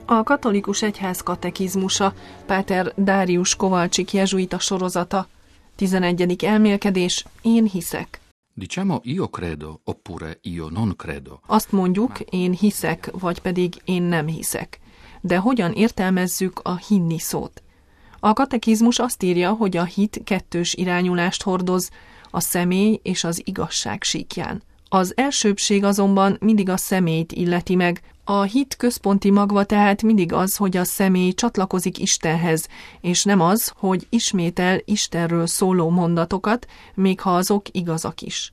A katolikus egyház katekizmusa, Páter Dárius Kovalcsik jezsuita sorozata. 11. elmélkedés, én hiszek. Diciamo io credo, oppure io non credo. Azt mondjuk, én hiszek, vagy pedig én nem hiszek. De hogyan értelmezzük a hinni szót? A katekizmus azt írja, hogy a hit kettős irányulást hordoz, a személy és az igazság síkján. Az elsőbbség azonban mindig a személyt illeti meg. A hit központi magva tehát mindig az, hogy a személy csatlakozik Istenhez, és nem az, hogy ismétel Istenről szóló mondatokat, még ha azok igazak is.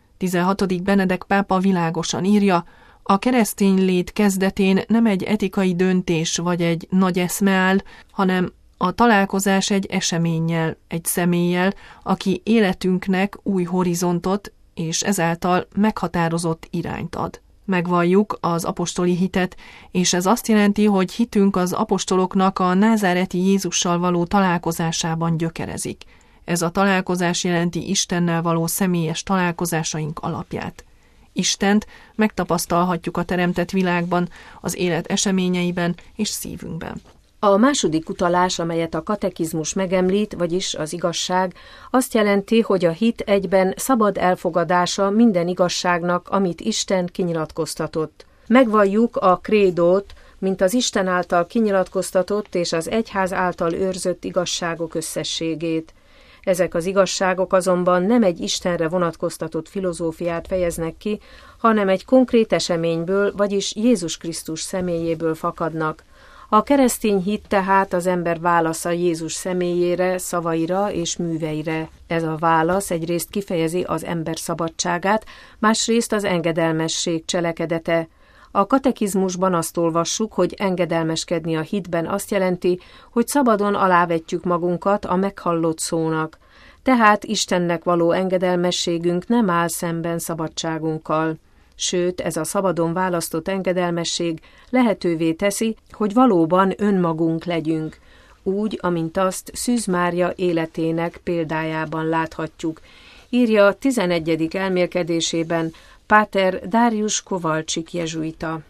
16. Benedek pápa világosan írja, a keresztény lét kezdetén nem egy etikai döntés vagy egy nagy eszme áll, hanem a találkozás egy eseménnyel, egy személlyel, aki életünknek új horizontot és ezáltal meghatározott irányt ad. Megvalljuk az apostoli hitet, és ez azt jelenti, hogy hitünk az apostoloknak a názáreti Jézussal való találkozásában gyökerezik. Ez a találkozás jelenti Istennel való személyes találkozásaink alapját. Istent megtapasztalhatjuk a teremtett világban, az élet eseményeiben és szívünkben. A második utalás, amelyet a katekizmus megemlít, vagyis az igazság, azt jelenti, hogy a hit egyben szabad elfogadása minden igazságnak, amit Isten kinyilatkoztatott. Megvalljuk a krédót, mint az Isten által kinyilatkoztatott és az egyház által őrzött igazságok összességét. Ezek az igazságok azonban nem egy Istenre vonatkoztatott filozófiát fejeznek ki, hanem egy konkrét eseményből, vagyis Jézus Krisztus személyéből fakadnak. A keresztény hit tehát az ember válasza Jézus személyére, szavaira és műveire. Ez a válasz egyrészt kifejezi az ember szabadságát, másrészt az engedelmesség cselekedete. A katekizmusban azt olvassuk, hogy engedelmeskedni a hitben azt jelenti, hogy szabadon alávetjük magunkat a meghallott szónak. Tehát Istennek való engedelmességünk nem áll szemben szabadságunkkal. Sőt, ez a szabadon választott engedelmesség lehetővé teszi, hogy valóban önmagunk legyünk, úgy, amint azt Szűz Mária életének példájában láthatjuk, írja 11. elmélkedésében Páter Dárius Kovalcsik jezsuita.